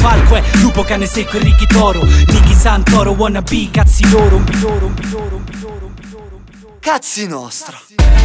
palco è lupo, cane secco e Ricky Toro. Nicky Santoro, wannabe, cazzi loro. Cazzi nostra.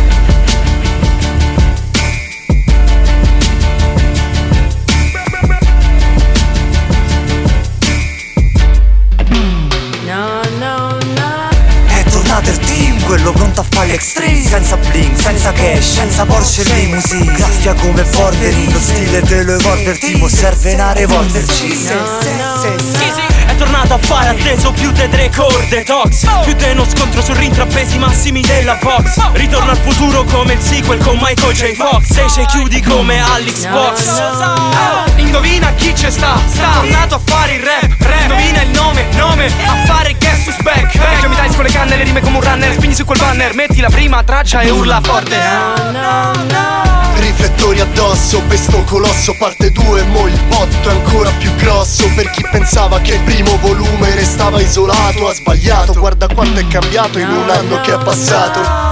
Tornato il team, quello pronto a fare l'extreme. Senza bling, senza cash, senza Porsche e limousine. Graffia come Bordering, lo stile te lo evolve il team. Serve una revolverci. È tornato a fare atteso più de 3 corde tox. Più de uno scontro su rintrappesi massimi della box. Ritorno al futuro come il sequel con Michael J. Fox. Se ci chiudi come all'Xbox. Indovina chi c'è sta tornato a fare il rap. Indovina il nome, a fare guess su spec. Io mi dai con le canne, le rime come un runner. Spingi su quel banner, metti la prima traccia e urla forte. Riflettori addosso, per sto colosso parte 2. Mo il botto è ancora più grosso. Per chi pensava che il primo volume restava isolato, ha sbagliato. Guarda quanto è cambiato in un anno che è passato.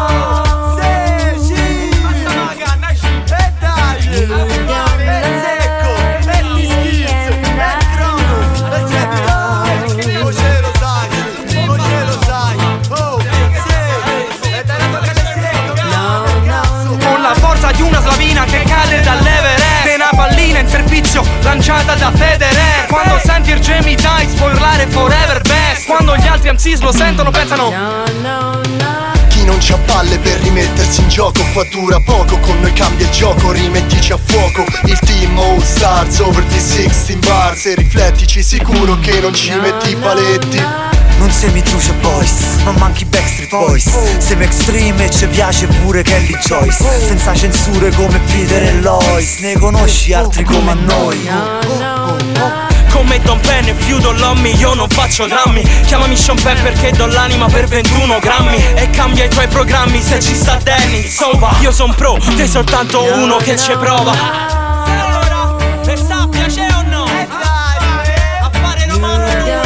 Di una slavina che cade dall'Everest. Una pallina in servizio lanciata da Federer. Quando senti il Jamie Dice puoi urlare forever best. Quando gli altri MCs lo sentono pensano chi non c'ha palle per rimettersi in gioco qua dura poco. Con noi cambia il gioco, rimettici a fuoco. Il team All Stars over the 16 bars. E riflettici sicuro che non ci metti i paletti. Non semi Truce Boys, ma manchi Backstreet Boys. Semi extreme e ci piace pure Kelly Joyce. Senza censure come Peter e Lois. Ne conosci altri come a noi? Come Don Penn e Fiudo Lommi, io non faccio drammi. Chiamami Sean Penn perché do l'anima per 21 grammi. E cambia i tuoi programmi se ci sta Danny Sova. Io son pro, te soltanto uno che ci prova. Allora, per sappia c'è o no? A fare romano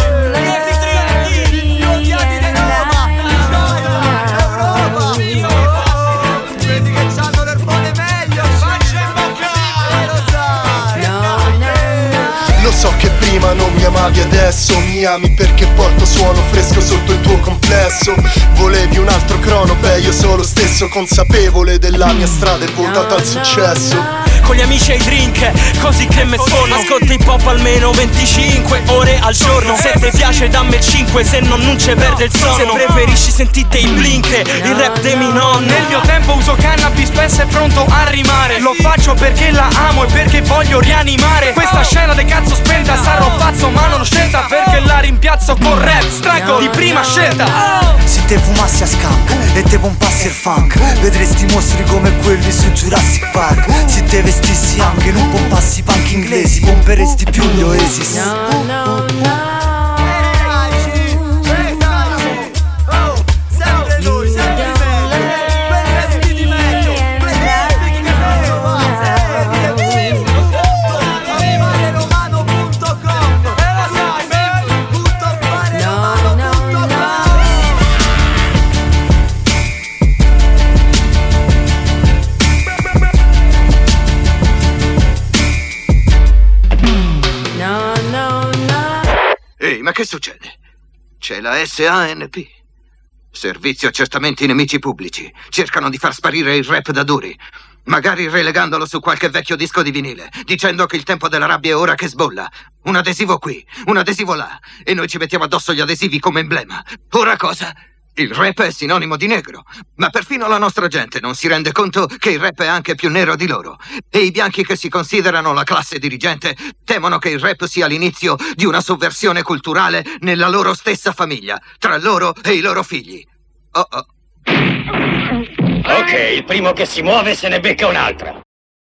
so che prima non mi amavi, adesso mi ami perché porto suono fresco sotto il tuo complesso. Volevi un altro crono, beh io sono lo stesso. Consapevole della mia strada e votata al successo. Con gli amici ai drink, così che me sfono. Ascolta hip hop almeno 25 ore al giorno. Se ti piace dammi il 5, se non ci perde il sonno. Se preferisci sentite i blink, il rap dei miei nonni. Nel mio tempo uso cannabis, spesso è pronto a rimare. Lo faccio perché la amo e perché voglio rianimare. Questa scena de cazzo spenta, sarò pazzo ma non ho scelta. Perché la rimpiazzo con rap, strike di prima scelta. Se te fumassi a skunk e te pompassi il funk, vedresti mostri come quelli su Jurassic Park. Se te vestissi anche non pompassi punk inglesi, pomperesti più gli Oasis. Ma che succede? C'è la SANP. Servizio Accertamenti Nemici Pubblici. Cercano di far sparire il rap da duri. Magari relegandolo su qualche vecchio disco di vinile, dicendo che il tempo della rabbia è ora che sbolla. Un adesivo qui, un adesivo là. E noi ci mettiamo addosso gli adesivi come emblema. Ora cosa? Il rap è sinonimo di negro, ma perfino la nostra gente non si rende conto che il rap è anche più nero di loro. E i bianchi che si considerano la classe dirigente temono che il rap sia l'inizio di una sovversione culturale nella loro stessa famiglia, tra loro e i loro figli. Oh oh. Ok, il primo che si muove se ne becca un'altra.